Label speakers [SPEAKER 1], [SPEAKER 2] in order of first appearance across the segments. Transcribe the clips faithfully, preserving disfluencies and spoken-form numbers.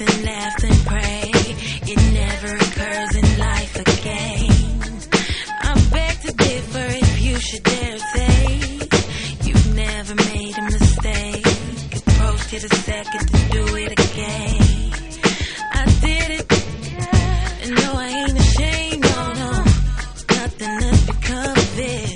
[SPEAKER 1] and laughed and prayed. It never occurs in life again. I beg to differ if you should dare say you've never made a mistake. Approached it a second to do it again. I did it, and no, I ain't ashamed, no, no. Nothing has become of it.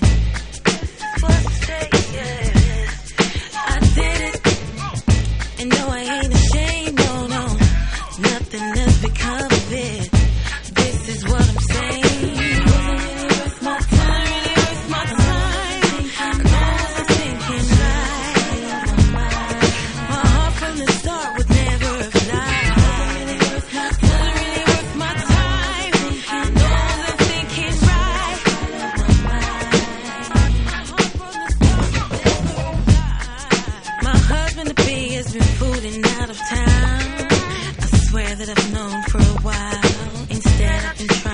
[SPEAKER 1] I did it, and no, I ain't ashamed, no, no. Nothing has become of it. This is what I'm saying. It wasn't really worth my time, really worth my time. I wasn't thinking right. My heart from the start would never have lied. It wasn't really worth my time, really worth my time. I wasn't thinking right. My husband to be has been fooling out of town. I swear that I've known for a while. Instead I've been